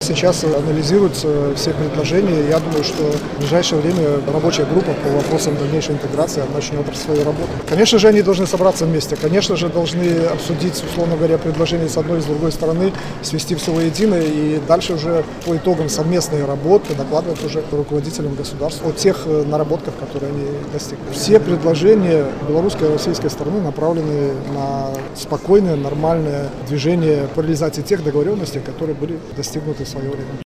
сейчас анализируются все предложения. Я думаю, что в ближайшее время рабочая группа по вопросам дальнейшей интеграции начнет свою работу. Конечно же, они должны собраться вместе. Конечно же, должны обсудить, условно говоря, предложения с одной и с другой стороны, свести все воедино и дальше уже по итогам совместной работы докладывать уже руководителям государства о тех наработках, которые они достигли. Все предложения белорусской и российской стороны направлены на спокойное, нормальное движение по реализации тех договоренностей, которые были достигнуты в свое время.